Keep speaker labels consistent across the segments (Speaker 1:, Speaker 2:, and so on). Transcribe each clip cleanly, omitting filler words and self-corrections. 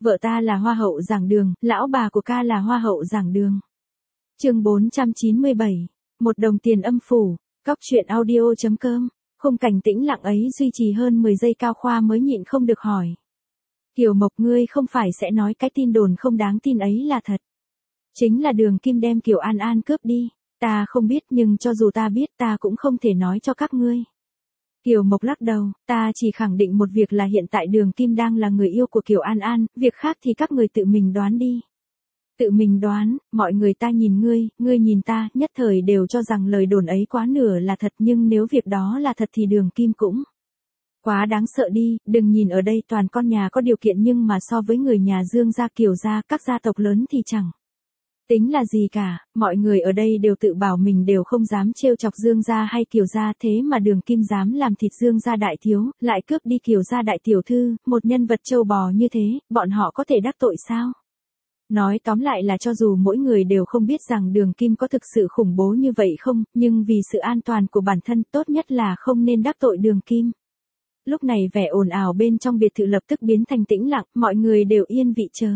Speaker 1: Vợ ta là hoa hậu giảng đường, lão bà của ca là hoa hậu giảng đường. Chương 497. Một đồng tiền âm phủ. Cóc truyện audio.com. Khung cảnh tĩnh lặng ấy duy trì hơn 10 giây, Cao Khoa mới nhịn không được hỏi. Kiều Mộc, ngươi không phải sẽ nói cái tin đồn không đáng tin ấy là thật? Chính là Đường Kim đem Kiều An An cướp đi. Ta không biết, nhưng cho dù ta biết ta cũng không thể nói cho các ngươi. Kiều Mộc lắc đầu, ta chỉ khẳng định một việc là hiện tại Đường Kim đang là người yêu của Kiều An An, việc khác thì các người tự mình đoán đi. Tự mình đoán, mọi người ta nhìn ngươi nhìn ta, nhất thời đều cho rằng lời đồn ấy quá nửa là thật, nhưng nếu việc đó là thật thì Đường Kim cũng quá đáng sợ đi. Đừng nhìn ở đây toàn con nhà có điều kiện, nhưng mà so với người nhà Dương gia, Kiều gia, các gia tộc lớn thì chẳng tính là gì cả. Mọi người ở đây đều tự bảo mình đều không dám trêu chọc Dương gia hay Kiều gia, thế mà Đường Kim dám làm thịt Dương gia đại thiếu, lại cướp đi Kiều gia đại tiểu thư, một nhân vật trâu bò như thế, bọn họ có thể đắc tội sao? Nói tóm lại là cho dù mỗi người đều không biết rằng Đường Kim có thực sự khủng bố như vậy không, nhưng vì sự an toàn của bản thân tốt nhất là không nên đắc tội Đường Kim. Lúc này vẻ ồn ào bên trong biệt thự lập tức biến thành tĩnh lặng, mọi người đều yên vị chờ.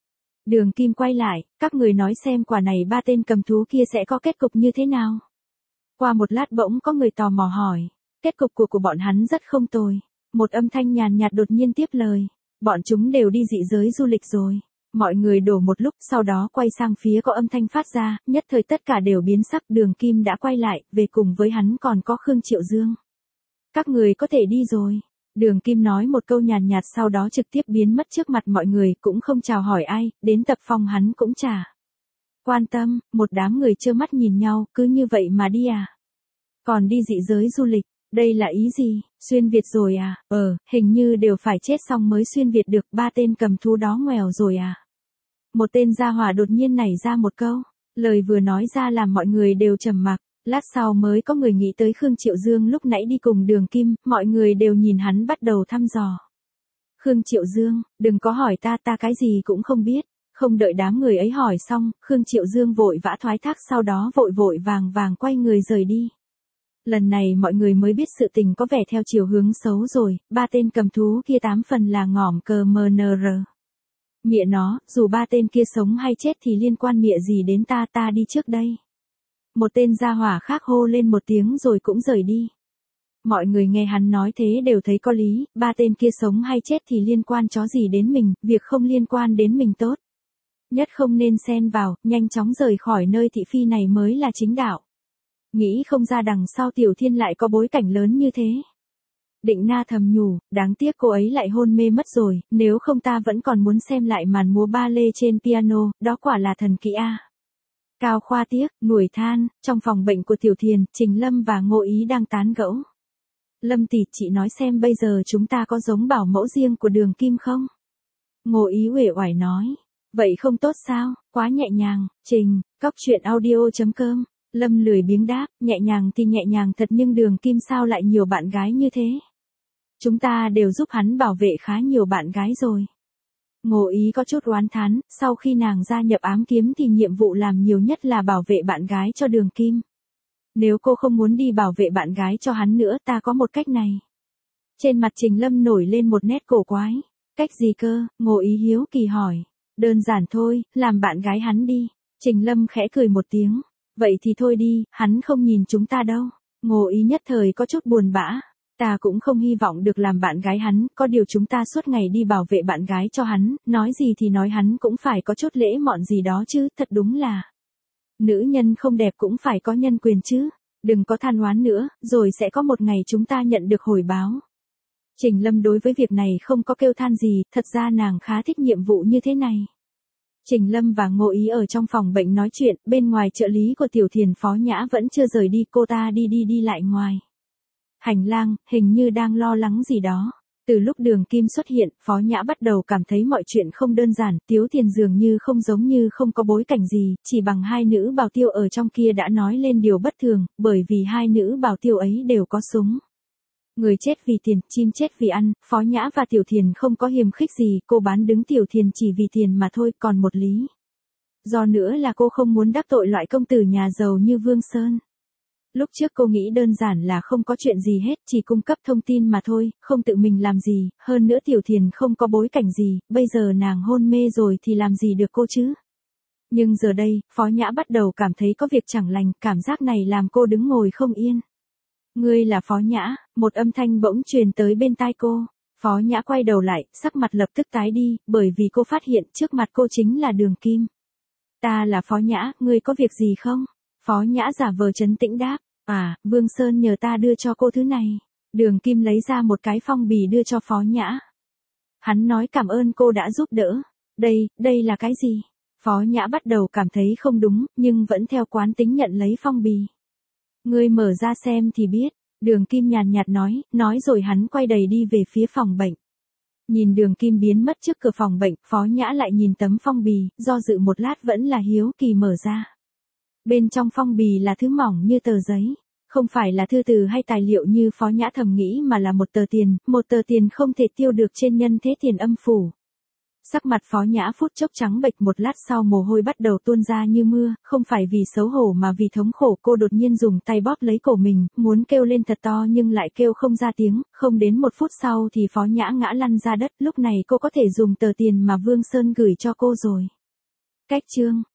Speaker 1: Đường Kim quay lại, các người nói xem quả này ba tên cầm thú kia sẽ có kết cục như thế nào? Qua một lát bỗng có người tò mò hỏi, kết cục của bọn hắn rất không tồi. Một âm thanh nhàn nhạt đột nhiên tiếp lời, bọn chúng đều đi dị giới du lịch rồi. Mọi người đổ một lúc, sau đó quay sang phía có âm thanh phát ra, nhất thời tất cả đều biến sắc. Đường Kim đã quay lại, về cùng với hắn còn có Khương Triệu Dương. Các người có thể đi rồi. Đường Kim nói một câu nhàn nhạt, sau đó trực tiếp biến mất trước mặt mọi người, cũng không chào hỏi ai, đến tập phong hắn cũng chả quan tâm. Một đám người trơ mắt nhìn nhau, cứ như vậy mà đi à? Còn đi dị giới du lịch, đây là ý gì? Xuyên Việt rồi à? Hình như đều phải chết xong mới xuyên Việt được, ba tên cầm thú đó ngoèo rồi à? Một tên gia hỏa đột nhiên nảy ra một câu, lời vừa nói ra làm mọi người đều trầm mặc. Lát sau mới có người nghĩ tới Khương Triệu Dương lúc nãy đi cùng Đường Kim, mọi người đều nhìn hắn bắt đầu thăm dò. Khương Triệu Dương, đừng có hỏi ta cái gì cũng không biết. Không đợi đám người ấy hỏi xong, Khương Triệu Dương vội vã thoái thác, sau đó vội vàng quay người rời đi. Lần này mọi người mới biết sự tình có vẻ theo chiều hướng xấu rồi, ba tên cầm thú kia 8 phần là ngỏm cờ MNR. Mẹ nó, dù ba tên kia sống hay chết thì liên quan mẹ gì đến ta đi trước đây. Một tên gia hỏa khác hô lên một tiếng rồi cũng rời đi. Mọi người nghe hắn nói thế đều thấy có lý, ba tên kia sống hay chết thì liên quan chó gì đến mình, việc không liên quan đến mình tốt nhất không nên xen vào, nhanh chóng rời khỏi nơi thị phi này mới là chính đạo. Nghĩ không ra đằng sau Tiểu Thiên lại có bối cảnh lớn như thế. Định Na thầm nhủ, đáng tiếc cô ấy lại hôn mê mất rồi, nếu không ta vẫn còn muốn xem lại màn múa ba lê trên piano, đó quả là thần kỹ a. Cao Khoa tiếc, nuổi than, trong phòng bệnh của Tiểu Thiền, Trình Lâm và Ngô Ý đang tán gẫu. Lâm tỷ, chị nói xem bây giờ chúng ta có giống bảo mẫu riêng của Đường Kim không? Ngô Ý uể oải nói, vậy không tốt sao, quá nhẹ nhàng. Trình, Cóc truyện audio.com. Lâm lười biếng đáp, nhẹ nhàng thì nhẹ nhàng thật, nhưng Đường Kim sao lại nhiều bạn gái như thế? Chúng ta đều giúp hắn bảo vệ khá nhiều bạn gái rồi. Ngô Ý có chút oán thán, sau khi nàng gia nhập ám kiếm thì nhiệm vụ làm nhiều nhất là bảo vệ bạn gái cho Đường Kim. Nếu cô không muốn đi bảo vệ bạn gái cho hắn nữa, ta có một cách này. Trên mặt Trình Lâm nổi lên một nét cổ quái. Cách gì cơ? Ngô Ý hiếu kỳ hỏi. Đơn giản thôi, làm bạn gái hắn đi. Trình Lâm khẽ cười một tiếng. Vậy thì thôi đi, hắn không nhìn chúng ta đâu. Ngô Ý nhất thời có chút buồn bã. Ta cũng không hy vọng được làm bạn gái hắn, có điều chúng ta suốt ngày đi bảo vệ bạn gái cho hắn, nói gì thì nói hắn cũng phải có chút lễ mọn gì đó chứ, thật đúng là. Nữ nhân không đẹp cũng phải có nhân quyền chứ, đừng có than oán nữa, rồi sẽ có một ngày chúng ta nhận được hồi báo. Trình Lâm đối với việc này không có kêu than gì, thật ra nàng khá thích nhiệm vụ như thế này. Trình Lâm và Ngô Ý ở trong phòng bệnh nói chuyện, bên ngoài trợ lý của Tiểu Thiền Phó Nhã vẫn chưa rời đi, cô ta đi lại ngoài hành lang, hình như đang lo lắng gì đó. Từ lúc Đường Kim xuất hiện, Phó Nhã bắt đầu cảm thấy mọi chuyện không đơn giản, Tiếu Thiền dường như không giống như không có bối cảnh gì, chỉ bằng hai nữ bảo tiêu ở trong kia đã nói lên điều bất thường, bởi vì hai nữ bảo tiêu ấy đều có súng. Người chết vì tiền, chim chết vì ăn, Phó Nhã và Tiểu Thiền không có hiềm khích gì, cô bán đứng Tiểu Thiền chỉ vì tiền mà thôi, còn một lý do nữa là cô không muốn đắc tội loại công tử nhà giàu như Vương Sơn. Lúc trước cô nghĩ đơn giản là không có chuyện gì hết, chỉ cung cấp thông tin mà thôi, không tự mình làm gì, hơn nữa Tiểu Thiền không có bối cảnh gì, bây giờ nàng hôn mê rồi thì làm gì được cô chứ. Nhưng giờ đây, Phó Nhã bắt đầu cảm thấy có việc chẳng lành, cảm giác này làm cô đứng ngồi không yên. Ngươi là Phó Nhã, một âm thanh bỗng truyền tới bên tai cô. Phó Nhã quay đầu lại, sắc mặt lập tức tái đi, bởi vì cô phát hiện trước mặt cô chính là Đường Kim. Ta là Phó Nhã, ngươi có việc gì không? Phó Nhã giả vờ trấn tĩnh đáp. À, Vương Sơn nhờ ta đưa cho cô thứ này. Đường Kim lấy ra một cái phong bì đưa cho Phó Nhã. Hắn nói cảm ơn cô đã giúp đỡ. Đây là cái gì? Phó Nhã bắt đầu cảm thấy không đúng, nhưng vẫn theo quán tính nhận lấy phong bì. Ngươi mở ra xem thì biết. Đường Kim nhàn nhạt nói rồi hắn quay đầy đi về phía phòng bệnh. Nhìn Đường Kim biến mất trước cửa phòng bệnh, Phó Nhã lại nhìn tấm phong bì, do dự một lát vẫn là hiếu kỳ mở ra. Bên trong phong bì là thứ mỏng như tờ giấy. Không phải là thư từ hay tài liệu như Phó Nhã thầm nghĩ mà là một tờ tiền không thể tiêu được trên nhân thế tiền âm phủ. Sắc mặt Phó Nhã phút chốc trắng bệch, một lát sau mồ hôi bắt đầu tuôn ra như mưa, không phải vì xấu hổ mà vì thống khổ. Cô đột nhiên dùng tay bóp lấy cổ mình, muốn kêu lên thật to nhưng lại kêu không ra tiếng, không đến 1 phút sau thì Phó Nhã ngã lăn ra đất, lúc này cô có thể dùng tờ tiền mà Vương Sơn gửi cho cô rồi. Cách chương